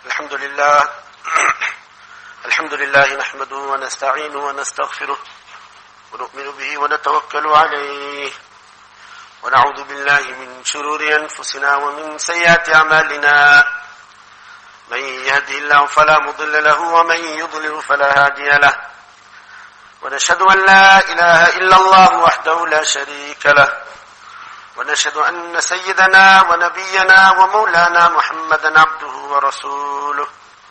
الحمد لله الحمد لله نحمده ونستعينه ونستغفره ونؤمن به ونتوكل عليه ونعوذ بالله من شرور أنفسنا ومن سيئات أعمالنا من يهده الله فلا مضل له ومن يضلل فلا هادي له ونشهد أن لا إله إلا الله وحده لا شريك له ونشهد أن سيدنا ونبينا ومولانا محمدا عبده ورسوله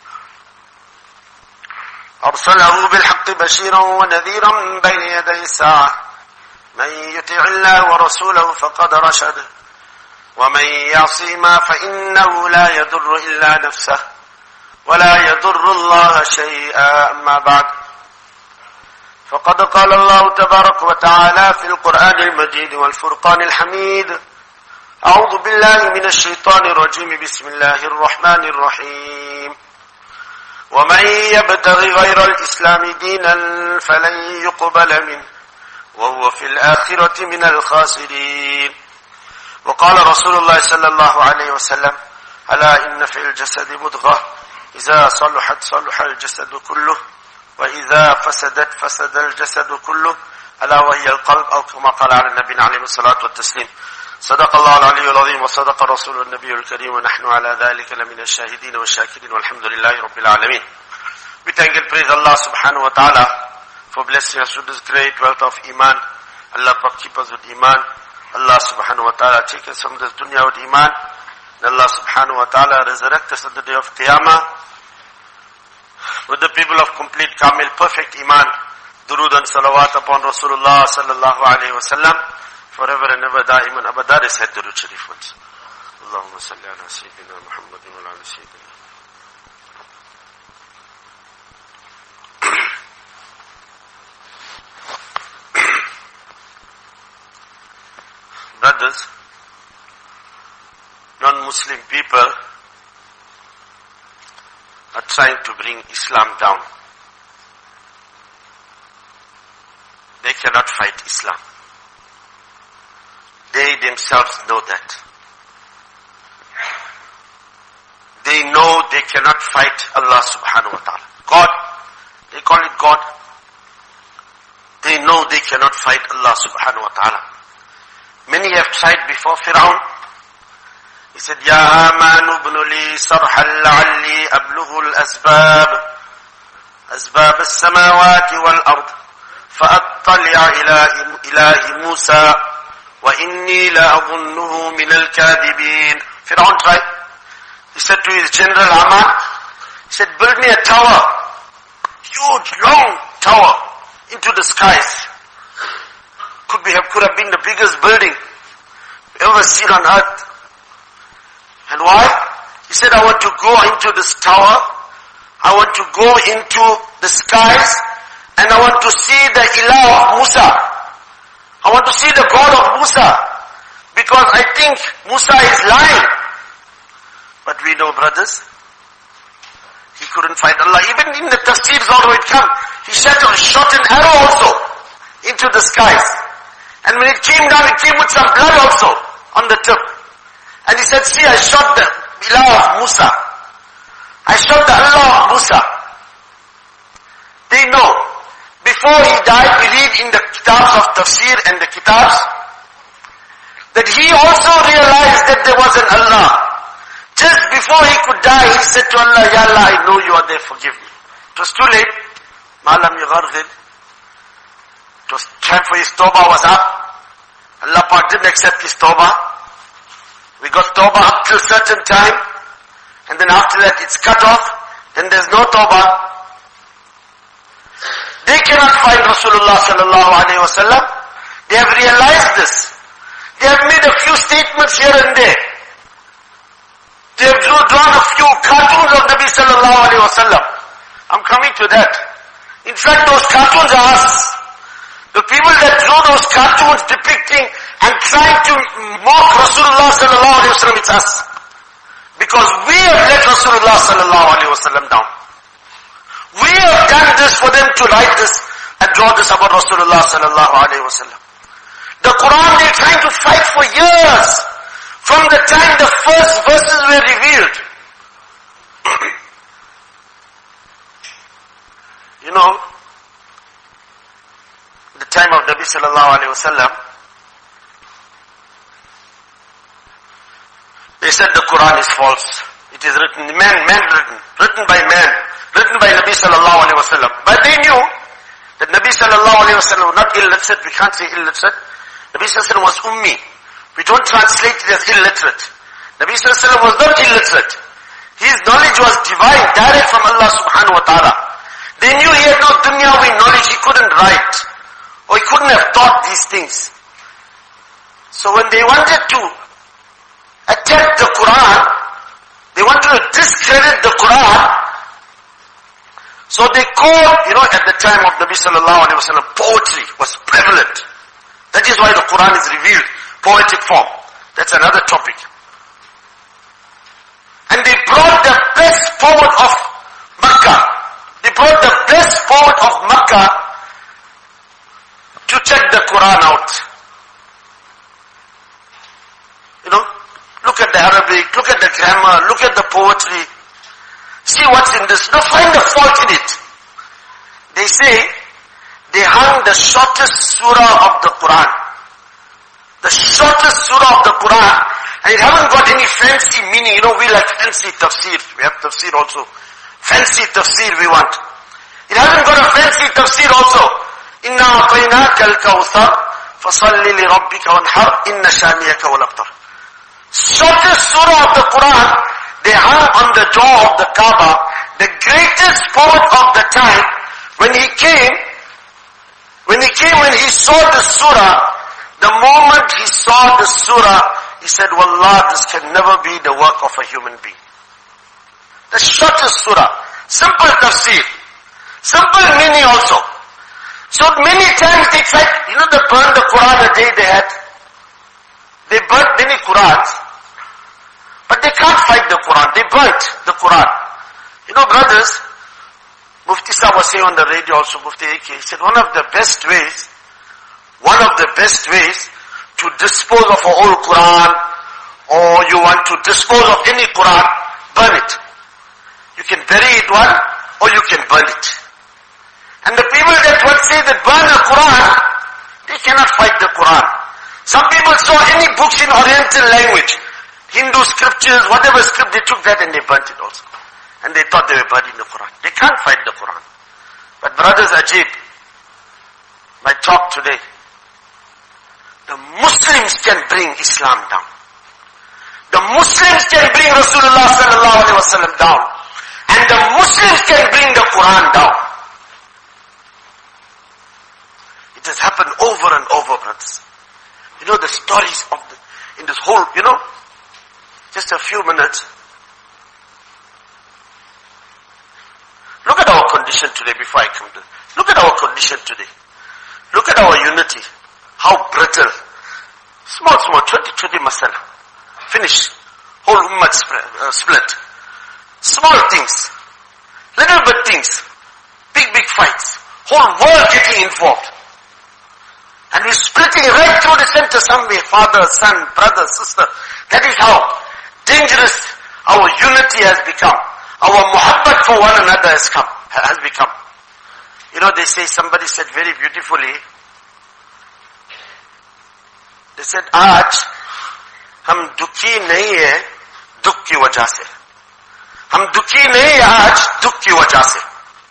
أرسله بالحق بشيرا ونذيرا بين يدي الساعة من يطع الله ورسوله فقد رشد ومن يعصهما فإنه لا يضر إلا نفسه ولا يضر الله شيئا. أما بعد فقد قال الله تبارك وتعالى في القرآن المجيد والفرقان الحميد: أعوذ بالله من الشيطان الرجيم بسم الله الرحمن الرحيم ومن يبتغي غير الإسلام دينا فلن يقبل منه وهو في الآخرة من الخاسرين. وقال رسول الله صلى الله عليه وسلم: ألا إن في الجسد مضغة إذا صلحت صلح الجسد كله وإذا فسدت فسد الجسد كله ألا وهي القلب، أو كما قال على النبي عليه الصلاة والتسليم. صدق الله العلي العظيم وصدق رسول النبي الكريم ونحن على ذلك لمن الشاهدين والشاكرين والحمد لله رب العالمين. We thank and praise Allah subhanahu wa ta'ala for blessing us with this great wealth of Iman. Allah keep us with Iman. Allah subhanahu wa ta'ala take us from this dunya with Iman. And Allah subhanahu wa ta'ala resurrect us on the day of Qiyamah with the people of complete, kamil, perfect Iman. Durood and salawat upon Rasulullah sallallahu alayhi wa sallam. Forever and ever, da'iman abada, recite Durood Sharif once. Allahumma salli ala Sayyidina Muhammadin wa ala Sayyidina. Brothers, non-Muslim people are trying to bring Islam down. They cannot fight Islam. They themselves know that. They know they cannot fight Allah subhanahu wa ta'ala. God, they call it God. They know they cannot fight Allah subhanahu wa ta'ala. Many have tried before Fir'aun. He said, Ya Haman ibn li sarhan la'alli ablughu al-asbab as-samawati wal-ard fa'attali'a ila ilahi Musa wa inni la'adhunnuhu min al-kadhibin. Fir'aun tried. He said to his general Haman, he said, build me a tower, huge, long tower into the skies. Could have been the biggest building ever seen on earth. And why? He said, I want to go into this tower, I want to go into the skies, and I want to see the ilah of Musa. I want to see the God of Musa, because I think Musa is lying. But we know, brothers, he couldn't fight Allah. Even in the tafsirs although it comes, he shot an arrow also into the skies. And when it came down, it came with some blood also on the tip. And he said, see, I shot the ilah of Musa. I shot the Allah of Musa. They know. Before he died, we read in the kitabs of tafsir and the kitabs that he also realized that there was an Allah. Just before he could die, he said to Allah, Ya Allah, I know you are there, forgive me. It was too late. Malam yugharghil. It was time for his tawbah was up. Allah Pak didn't accept his tawbah. We got tawbah up till certain time. And then after that it's cut off. Then there's no tawbah. They cannot find Rasulullah sallallahu alayhi wa sallam. They have realized this. They have made a few statements here and there. They have drawn a few cartoons of Nabi sallallahu alayhi wa sallam. I'm coming to that. In fact, those cartoons are us. The people that drew those cartoons depicting and trying to mock Rasulullah sallallahu alayhi wa sallam, it's us. Because we have let Rasulullah sallallahu alayhi wa sallam down. We have done this for them to write this and draw this about Rasulullah sallallahu alayhi wa sallam. The Quran they're trying to fight for years. From the time the first verses were revealed. You know, the time of Nabi sallallahu alayhi wasallam, they said the Quran is false. It is written, written by man, written by Nabi sallallahu alayhi wasallam. But they knew that Nabi sallallahu alayhi wasallam was not illiterate. We can't say illiterate. Nabi sallallahu alayhi wasallam was ummi. We don't translate it as illiterate. Nabi sallallahu alayhi wasallam was not illiterate. His knowledge was divine, direct from Allah subhanahu wa ta'ala. They knew he had no dunyawi knowledge, he couldn't write. Or he couldn't have taught these things. So when they wanted to attack the Quran, they wanted to discredit the Quran, so they called, at the time of Nabi sallallahu alayhi wa sallam, poetry was prevalent. That is why the Quran is revealed, poetic form. That's another topic. And they brought the best poet of Makkah. They brought the best poet of Makkah to check the Quran out. Look at the Arabic, look at the grammar, look at the poetry. See what's in this. Find the fault in it. They say they hung the shortest surah of the Quran. The shortest surah of the Quran. And it haven't got any fancy meaning. We like fancy tafsir. We have tafsir also. Fancy tafsir we want. It hasn't got a fancy tafsir also. Inna a'tainaka al-kawthar fasalli li rabbika wanhar inna shaniyaka wal abtar. Shortest surah of the Quran, they hung on the door of the Kaaba. The greatest poet of the time, when he saw the surah, the moment he saw the surah, he said, Wallah, this can never be the work of a human being. The shortest surah. Simple tafsir. Simple meaning also. So many times they tried, they burned the Quran the day they had. They burnt many Qurans. But they can't fight the Quran. They burnt the Quran. Brothers, Mufti Sahib was saying on the radio also, Mufti AK, he said one of the best ways to dispose of a whole Quran, or you want to dispose of any Quran, burn it. You can bury it one, or you can burn it. And the people that would say that burn the Quran, they cannot fight the Quran. Some people saw any books in Oriental language, Hindu scriptures, whatever script, they took that and they burnt it also. And they thought they were burning the Quran. They can't fight the Quran. But brothers, Ajib, my talk today, the Muslims can bring Islam down. The Muslims can bring Rasulullah sallallahu alaihi wasallam down. And the Muslims can bring the Quran down. It has happened over and over, brothers. The stories in this whole, just a few minutes. Look at our condition today before I come to it. Look at our condition today. Look at our unity. How brittle. Small, 20 masala. Finish. Whole ummah split. Small things. Little bit things. Big fights. Whole world getting involved. And we're splitting right through the center somewhere. Father, son, brother, sister. That is how dangerous our unity has become. Our muhabbat for one another has become. They say, somebody said very beautifully, they said, आज हम दुखी नहीं है दुख की वजह से. हम दुखी नहीं है आज दुख की वजह से.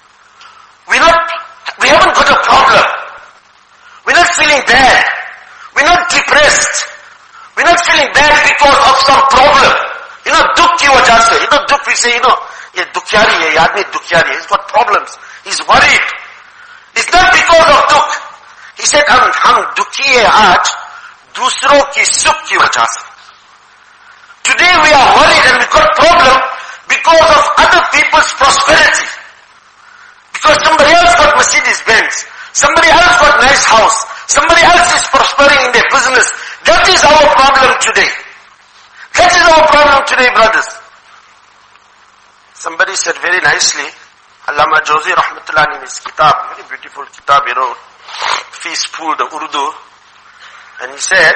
We haven't got a problem. We're not feeling bad. We're not depressed. We're not feeling bad because of some problem. दुख की वजह से. दुख we say, ये दुखियारी है, ये आदमी दुखियारी है. He's got problems. He's worried. It's not because of dukh. He said, हम दुखी है आज दूसरों की सुख की वजह से. Today we are worried and we got problem because of other people's prosperity. Because somebody else got Mercedes-Benz. Somebody else got nice house. Somebody else is prospering in their business. That is our problem today. That is our problem today, brothers. Somebody said very nicely, Allama Jawzi rahmatullah in his kitab, very beautiful kitab he wrote, Peaceful, the Urdu, and he said,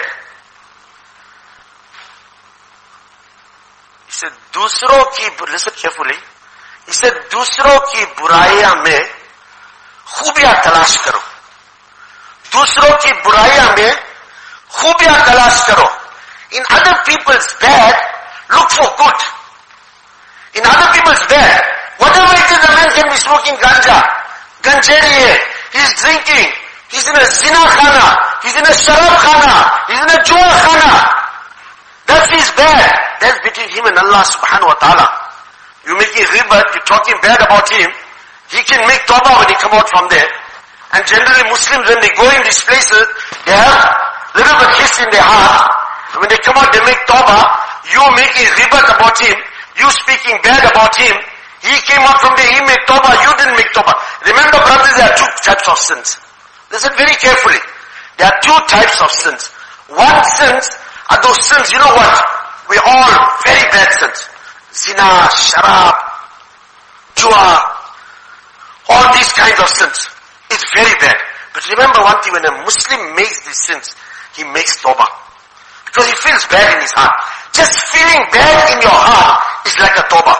दूसरों की, listen carefully, he said, दूसरों की बुराइयां में खूबियां तलाश करो. दूसरों की बुराइयां में खूबियां तलाश करो. In other people's bad, look for good. In other people's bad, whatever it is, a man can be smoking ganja, ganjeri hai, he's drinking, he's in a zina khana, he's in a sharab khana, he's in a jua khana. That's his bad. That's between him and Allah subhanahu wa ta'ala. You making ghibat, you're talking bad about him, he can make tawbah when he come out from there. And generally Muslims, when they go in these places, they have little bit hiss in their heart. When they come out, they make tawbah. You making ghibat about him, you speaking bad about him. He came out from there, he made tawbah, you didn't make tawbah. Remember brothers, there are two types of sins. Listen very carefully. There are two types of sins. One sins are those sins, you know what? We're all very bad sins. Zina, sharab, jua, all these kinds of sins. It's very bad. But remember one thing, when a Muslim makes these sins, he makes tawbah. Because he feels bad in his heart. Just feeling bad in your heart is like a tawbah.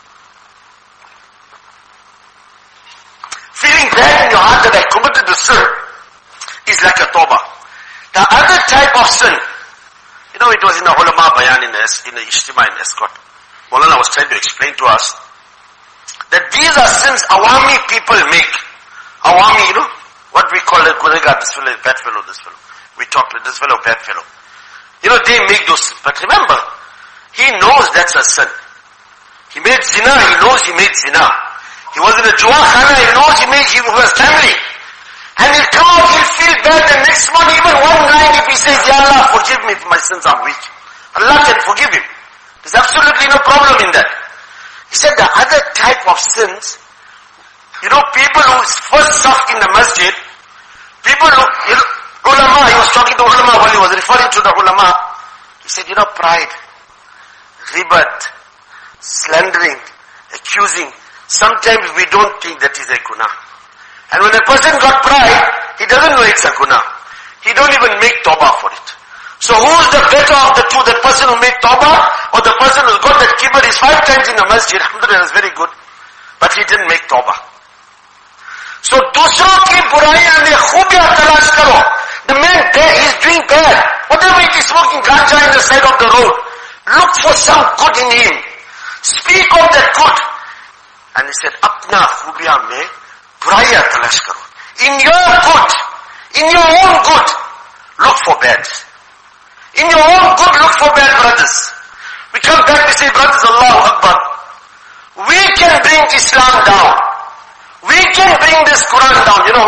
Feeling bad in your heart that I committed the sin is like a tawbah. The other type of sin, you know, it was in the ulama bayan in the Ijtima in Escort. Maulana was trying to explain to us that these are sins awami people make. Awami, you know, what we call it, Gurega, this fellow is bad fellow, this fellow. We talk to this fellow, bad fellow. You know, they make those sins. But remember, he knows that's a sin. He made zina, he knows he made zina. He was in a jua khana, he knows he was gambling. And he'll come out, he'll feel bad the next morning, even one line if he says, Ya Allah, forgive me for my sins, I'm weak. Allah can forgive him. There's absolutely no problem in that. He said the other type of sins, you know, people who first saf in the masjid, people who, you know, ulama, he was talking to ulama while he was referring to the ulama. He said, you know, pride, ghibat, slandering, accusing, sometimes we don't think that is a guna. And when a person got pride, he doesn't know it's a guna. He don't even make tawbah for it. So who's the better of the two? The person who made tawbah or the person who's got that kibr is 5 times in the masjid? Alhamdulillah, is very good. But he didn't make tawbah. So दूसरों की बुराइयां में खूबियां तलाश करो. The man there is doing bad. Whatever it is, smoking ganja in the side of the road. Look for some good in him. Speak of that good. And he said, अपना खूबियां में बुराइयां तलाश करो. In your good, in your own good, look for bad. In your own good, look for bad, brothers. We come back, we say, brothers, Allahu Akbar. We can bring Islam down. We can bring this Quran down, you know.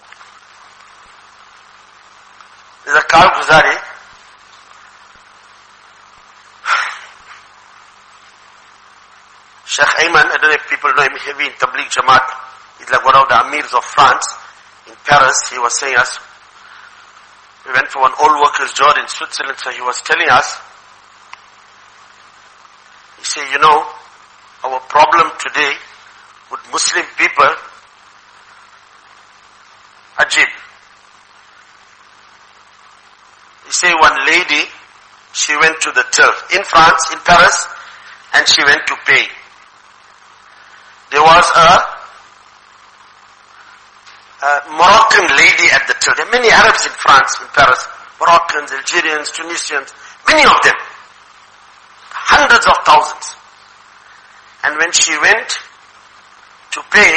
There's a Karguzari. Sheikh Ayman, I don't know if people know him, heavy in Tabligh Jamaat. He's like one of the Amirs of France. In Paris, he was saying us, we went for an old workers' job in Switzerland, so he was telling us, he said, you know, our problem today with Muslim people, Ajib. He said one lady, she went to the till in France, in Paris, and she went to pay. There was a Moroccan lady at the till. There are many Arabs in France, in Paris. Moroccans, Algerians, Tunisians, many of them. Hundreds of thousands. And when she went to pay,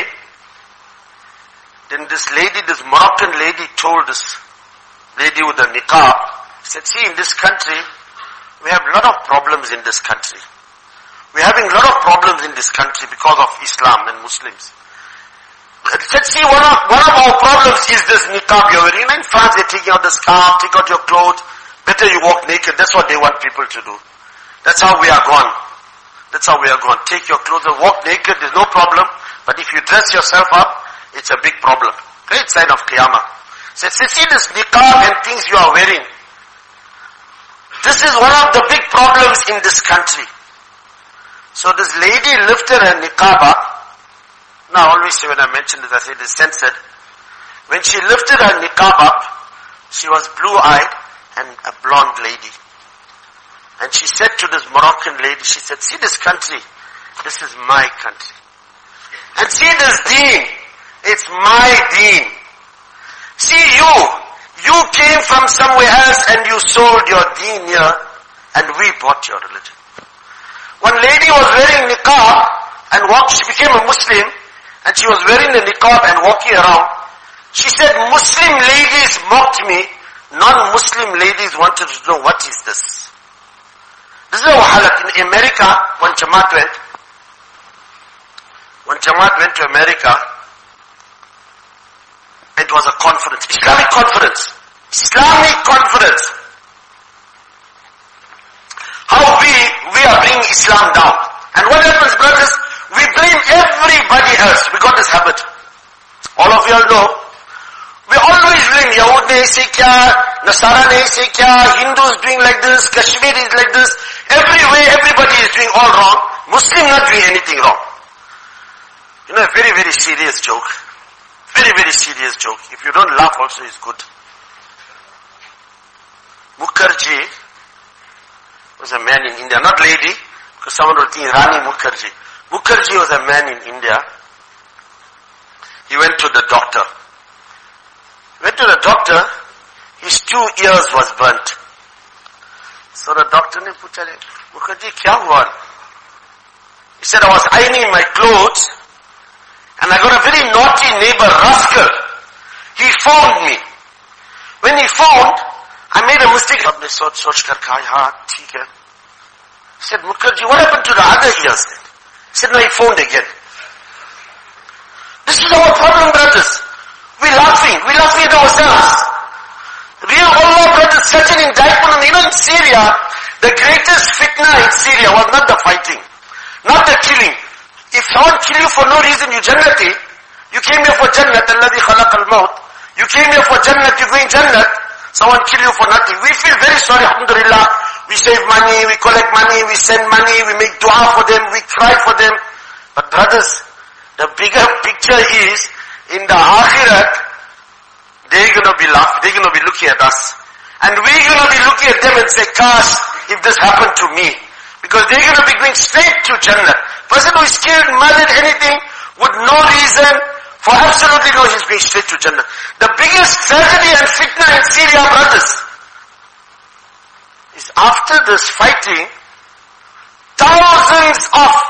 then this lady, this Moroccan lady told this lady with the niqab, said, see, in this country, we have a lot of problems in this country. We're having a lot of problems in this country because of Islam and Muslims. He said, see, one of our problems is this niqab you're wearing. In France, they're taking out the scarf, take out your clothes. Better you walk naked. That's what they want people to do. That's how we are gone. That's how we are gone. Take your clothes and walk naked, there's no problem. But if you dress yourself up, it's a big problem. Great sign of Qiyamah. He said, see this niqab and things you are wearing. This is one of the big problems in this country. So this lady lifted her niqab up. Now, I always say when I mention this, I say it is censored. When she lifted her niqab up, she was blue-eyed and a blonde lady. And she said to this Moroccan lady, she said, see this country, this is my country. And see this deen, It's my deen. See you came from somewhere else and you sold your deen here and we bought your religion. One lady was wearing niqab and she became a Muslim and she was wearing the niqab and walking around. She said, Muslim ladies mocked me, non-Muslim ladies wanted to know what is this. This is a wahala. In America, when Jamaat went to America, it was a conference, Islamic conference. How we are bringing Islam down. And what happens, brothers? We blame everybody else. We got this habit. All of you all know. We always blame Yahud ne aise kya, Nasara ne aise kya, Hindus doing like this, Kashmir is like this. Everywhere, everybody is doing all wrong. Muslim not doing anything wrong. You know, a very, very serious joke. Very, very serious joke. If you don't laugh also, it's good. Mukherjee was a man in India, not lady, because someone will think Rani Mukherjee. Mukherjee was a man in India. He went to the doctor. His 2 ears was burnt. So the doctor ne pucha, Mukherjee, kya hua? He said, I was ironing my clothes and I got a very naughty neighbor, rascal. He phoned me. When he phoned, I made a mistake. He said, Mukherjee, what happened to the other ears then? He said, no, he phoned again. This is our problem, brothers. We're laughing at ourselves. Real Allah, brothers, such an indictment. You know, in Syria, the greatest fitna in Syria was not the fighting, not the killing. If someone kill you for no reason, you Jannati, you came here for Jannat, alladhi khalaq al-maut. You came here for Jannat, you're going Jannat. Someone kill you for nothing. We feel very sorry, alhamdulillah. We save money, we collect money, we send money, we make dua for them, we cry for them. But brothers, the bigger picture is, in the akhirat, they're gonna be looking at us. And we're gonna be looking at them and say, gosh, if this happened to me. Because they're gonna be going straight to Jannah. Person who is killed, murdered, anything, with no reason, for absolutely no, he's going straight to Jannah. The biggest tragedy and fitna in Syria, brothers, is after this fighting, thousands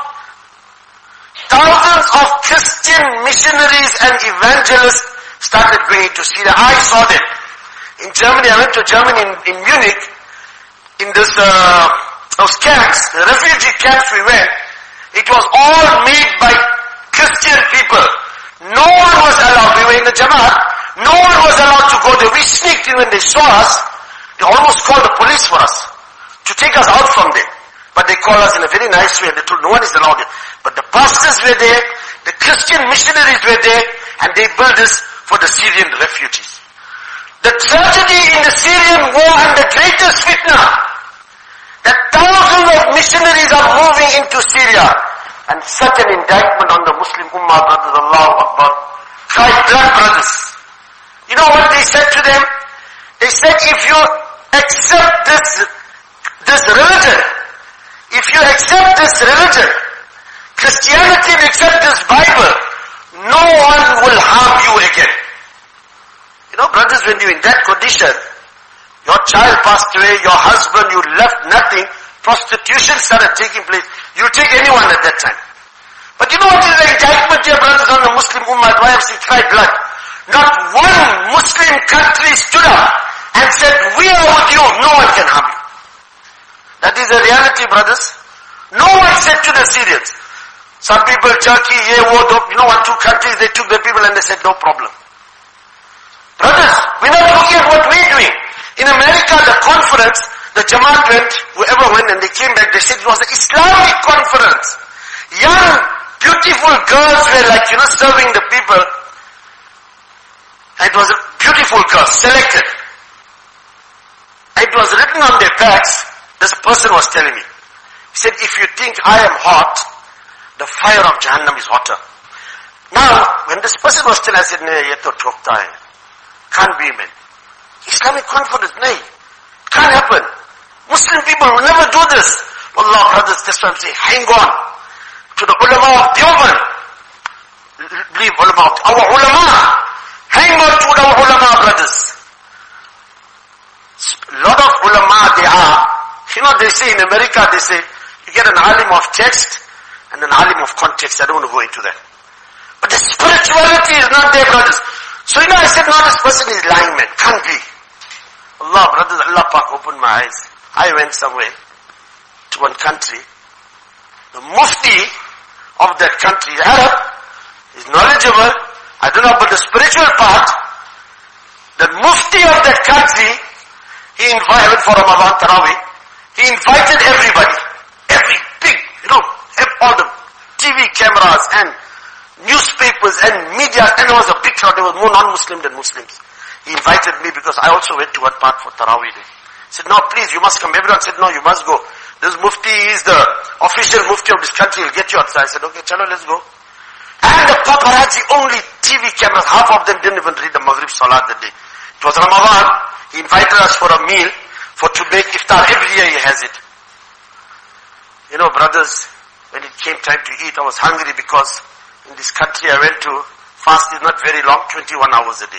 of Christian missionaries and evangelists started going to Syria. I saw them. In Germany, I went to Germany in Munich, in those camps, the refugee camps we went, it was all made by Christian people. No one was allowed. We were in the Jamaat. No one was allowed to go there. We sneaked in. When they saw us, they almost called the police for us to take us out from there. But they called us in a very nice way and they told no one is allowed there. But the pastors were there, the Christian missionaries were there, and they built this for the Syrian refugees. The tragedy in the Syrian war and the greatest fitna, that thousands of missionaries are moving into Syria, and such an indictment on the Muslim Ummah, brothers, Allahu Akbar. Cry blood, brothers. You know what they said to them? They said, if you accept this religion, Christianity and accept this Bible, no one will harm you again. You know, brothers, when you're in that condition, your child passed away, your husband, you left nothing, prostitution started taking place. You take anyone at that time. But you know what is the indictment, dear brothers, on the Muslim Ummah? Why have she cried blood? Not one Muslim country stood up and said, we are with you, no one can harm you. That is the reality, brothers. No one said to the Syrians. Some people, Turkey, you know, 1-2 countries, they took the people and they said, no problem. Brothers, we're not looking at what we're doing. In America, the conference, the Jamaat went, whoever went, and they came back, they said it was the Islamic conference. Young, beautiful girls were like, serving the people. And it was a beautiful girl, selected. And it was written on their backs, this person was telling me. He said, if you think I am hot, the fire of Jahannam is hotter. Now, when this person was telling, I said, no, ye to chokta hai. Can't be, man. Islamic conference, no. Can't happen. Muslim people will never do this. Wallah, brothers, that's why I'm saying, hang on to the ulama of Deoband. believe ulama. Our ulama, hang on to our ulama, brothers. A lot of ulama they are, they say in America, they say, you get an alim of text and an alim of context. I don't want to go into that. But the spirituality is not there, brothers. So I said, no, this person is lying, man. Can't be. Allah, brothers, Allah Pak opened my eyes. I went somewhere to one country. The mufti of that country, Arab, is knowledgeable. I don't know about the spiritual part. The mufti of that country, he invited for Ramadan Tarawih. He invited everybody. Every big, all the TV cameras and newspapers and media, and there was a big crowd. There was more non-Muslim than Muslims. He invited me because I also went to one part for Tarawih day. He said, no, please, you must come. Everyone said, no, you must go. This mufti is the official mufti of this country. He'll get you outside. I said, okay, chalo, let's go. And the paparazzi, only TV cameras, half of them didn't even read the Maghrib Salat that day. It was Ramadan. He invited us for a meal, to make iftar. Every year he has it. Brothers, when it came time to eat, I was hungry because in this country I went to, fast is not very long, 21 hours a day.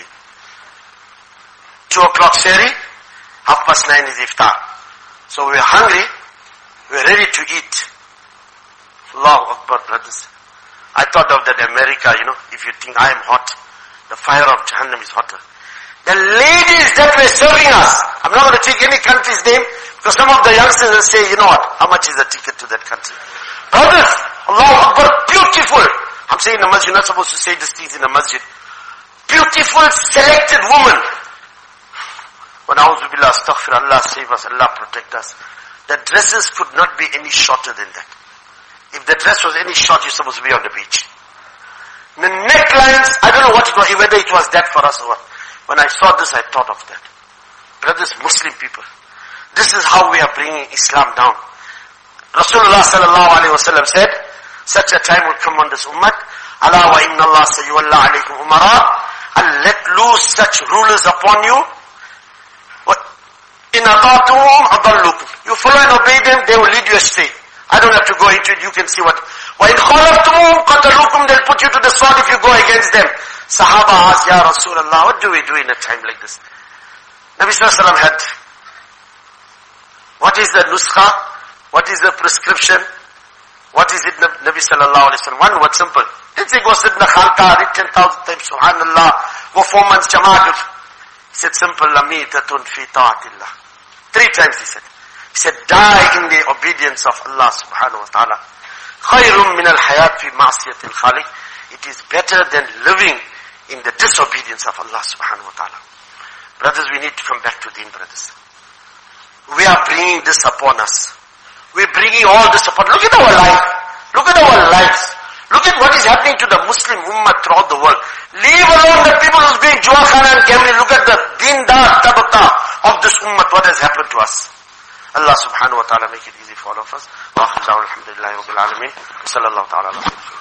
2 o'clock sehri, 9:30 is iftar. So we are hungry, we are ready to eat. Allahu Akbar, brothers. I thought of that America, if you think I am hot, the fire of Jahannam is hotter. The ladies that were serving us, I'm not going to take any country's name, because some of the youngsters will say, how much is the ticket to that country? Brothers, Allahu Akbar, beautiful. I'm saying in the masjid, you're not supposed to say these things in the masjid. Beautiful, selected woman. Wa na'udhu billah, astaghfir, Allah save us, Allah protect us. The dresses could not be any shorter than that. If the dress was any short, you're supposed to be on the beach. The necklines, I don't know what it was, whether it was that for us or what. When I saw this, I thought of that. Brothers, Muslim people, this is how we are bringing Islam down. Rasulullah sallallahu alayhi wa sallam said, such a time will come on this ummah, Allah wa inna Allah sayyuwalla alaykum umara, and let loose such rulers upon you. In ata'atuhum adallukum. You follow and obey them, they will lead you astray. I don't have to go into it, you can see what. Wa in khalaftuhum qatalukum, they'll put you to the sword if you go against them. Sahaba asked, Ya Rasulullah, what do we do in a time like this? Nabi sallallahu alayhi wa sallam had, what is the nuskha? What is the prescription? What is it, Nabi sallallahu alayhi wa sallam? One word, simple. Didn't say go sit in the khalqa, read 10,000 times, subhanallah, go 4 months jamaat. He said simple, lamitatun fi ta'atillah. 3 times he said. He said, die in the obedience of Allah subhanahu wa ta'ala. Khayrun min al-hayat fi ma'asiyatil khaliq. It is better than living in the disobedience of Allah subhanahu wa ta'ala. Brothers, we need to come back to deen, brothers. We are bringing this upon us. We're bringing all this upon. Look at our life. Look at our lives. Look at what is happening to the Muslim ummah throughout the world. Leave alone the people who's being juakhana and gambling. Look at the dindar tabaka of this ummah, what has happened to us. Allah subhanahu wa ta'ala make it easy for all of us. Wa akhir da'wah alhamdulillahi rabbil alameen. Sallallahu ta'ala.